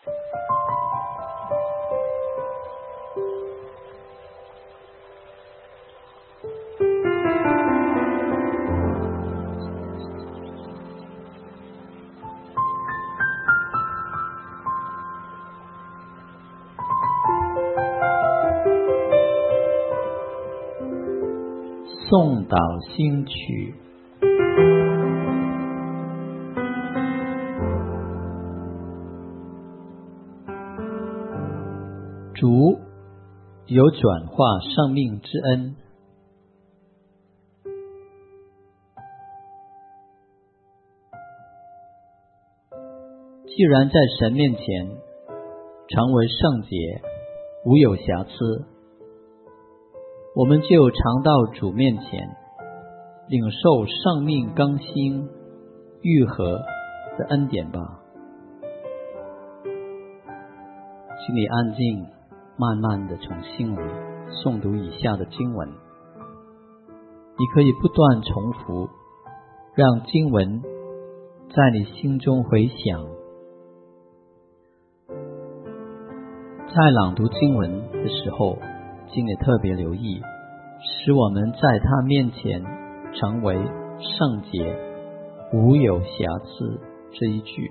颂导新曲。主有转化生命之恩，既然在神面前成为圣洁，无有瑕疵，我们就常到主面前领受生命更新愈合的恩典吧。请你安静，慢慢地从心里诵读以下的经文。你可以不断重复，让经文在你心中回响。在朗读经文的时候，请你特别留意，使我们在他面前成为圣洁，无有瑕疵这一句。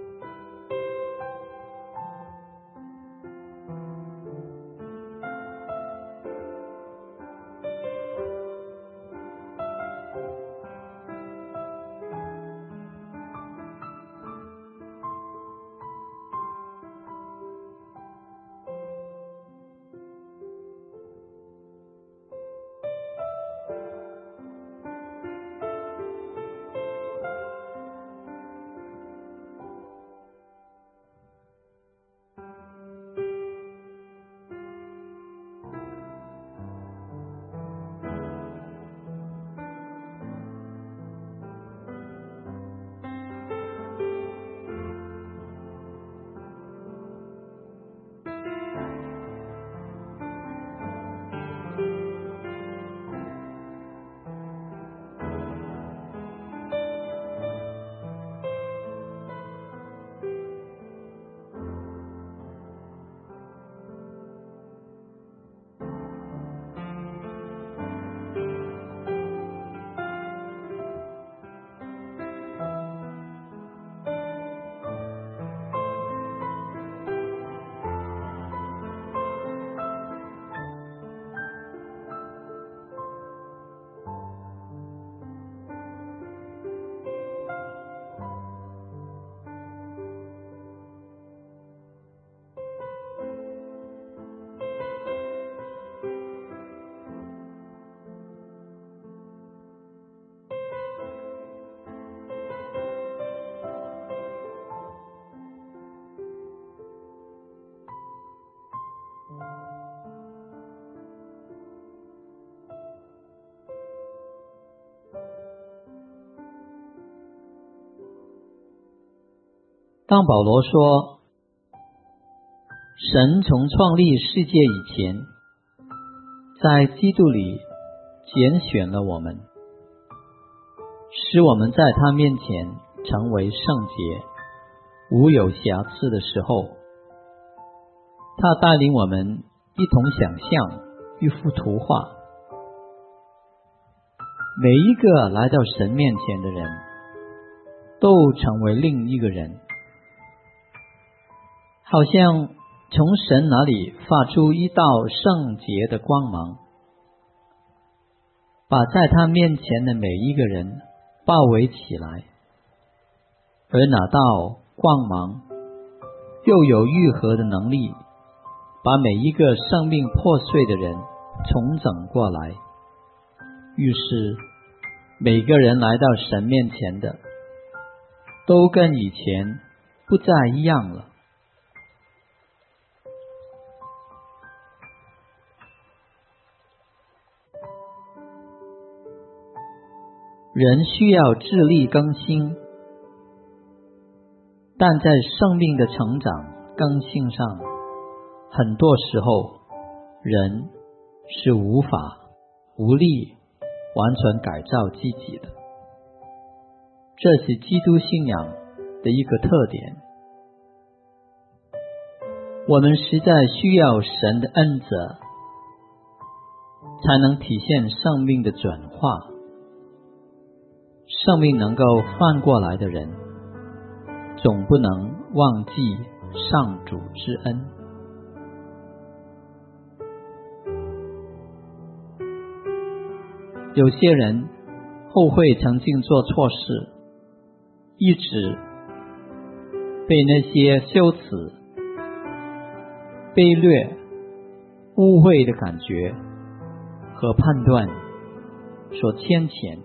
当保罗说神从创立世界以前在基督里拣选了我们，使我们在他面前成为圣洁，无有瑕疵的时候，他带领我们一同想象一幅图画。每一个来到神面前的人都成为另一个人，好像从神那里发出一道圣洁的光芒，把在他面前的每一个人包围起来，而那道光芒又有愈合的能力，把每一个生命破碎的人重整过来。于是每个人来到神面前的都跟以前不再一样了。人需要智力更新，但在生命的成长更新上，很多时候人是无法无力完全改造自己的。这是基督信仰的一个特点。 我们实在需要神的恩泽，才能体现生命的转化。生命能够翻过来的人，总不能忘记上主之恩。有些人后悔曾经做错事，一直被那些羞耻、卑劣、污秽的感觉和判断所牵牵，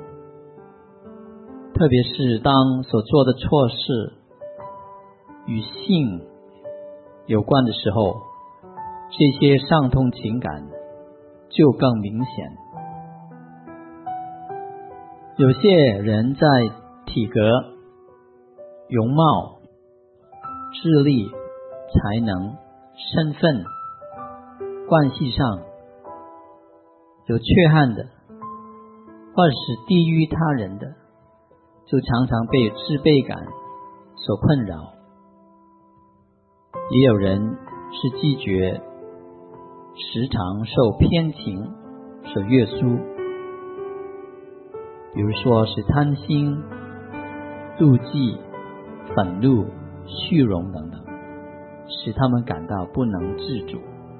特别是当所做的错事与性有关的时候，这些伤痛情感就更明显。有些人在体格、容貌、智力、才能、身份、关系上有缺憾的，或者是低于他人的，就常常被自卑感所困扰。也有人是拒绝，时常受偏情所约束，比如说是贪心、妒忌、愤怒、虚荣等等，使他们感到不能自主。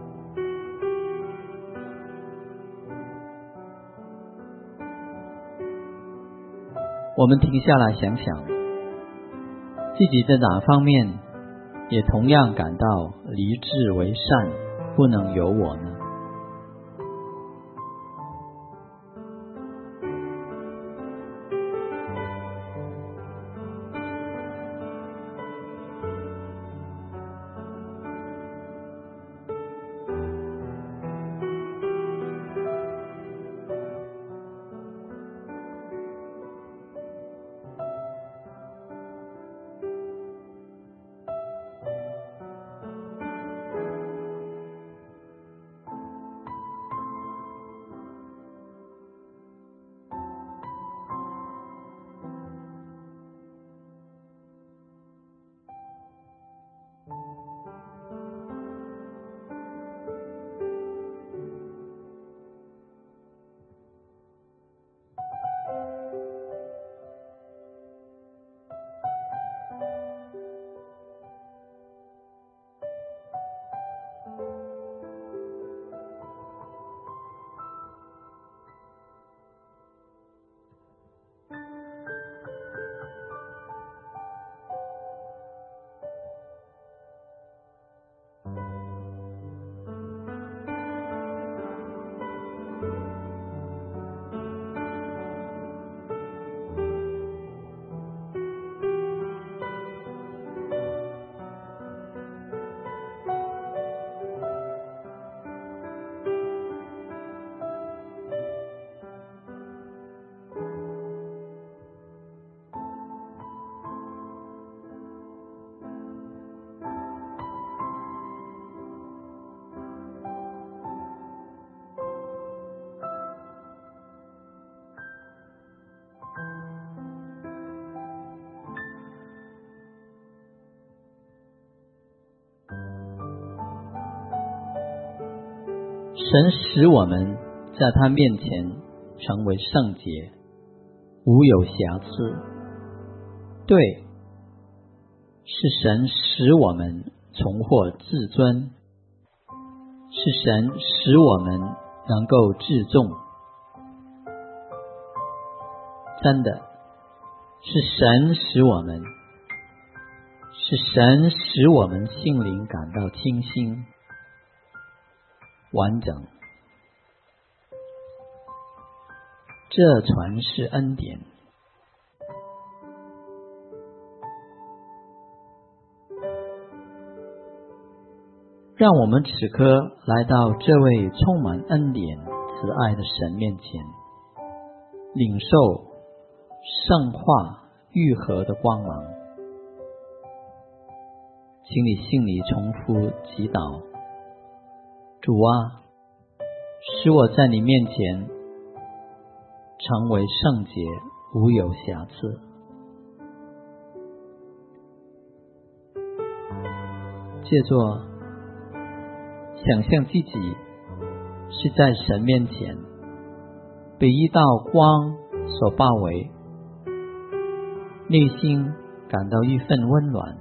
我们停下来想想，自己在哪方面也同样感到立志为善，不能有我呢？神使我们在他面前成为圣洁，无有瑕疵。对，是神使我们重获自尊，是神使我们能够自重。真的，是神使我们，是神使我们心灵感到清新完整，这全是恩典。让我们此刻来到这位充满恩典慈爱的神面前，领受圣化愈合的光芒。请你心里重复祈祷：主啊，使我在你面前成为圣洁，无有瑕疵。借着想象自己是在神面前，被一道光所包围，内心感到一份温暖。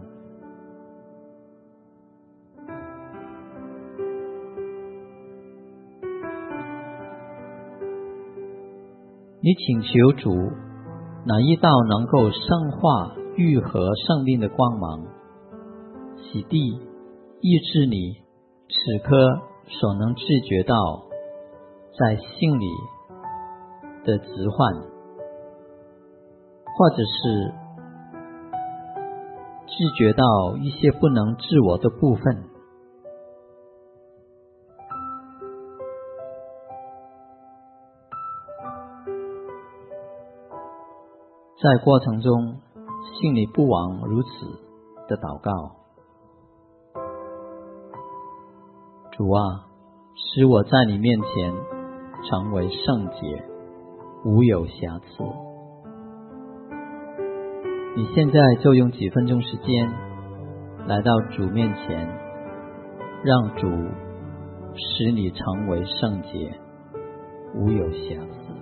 你请求主哪一道能够圣化愈合生命的光芒，洗涤医治你此刻所能自觉到在心里的疾患，或者是自觉到一些不能自我的部分。在过程中，心里不忘如此的祷告：主啊，使我在你面前成为圣洁，无有瑕疵。你现在就用几分钟时间来到主面前，让主使你成为圣洁，无有瑕疵。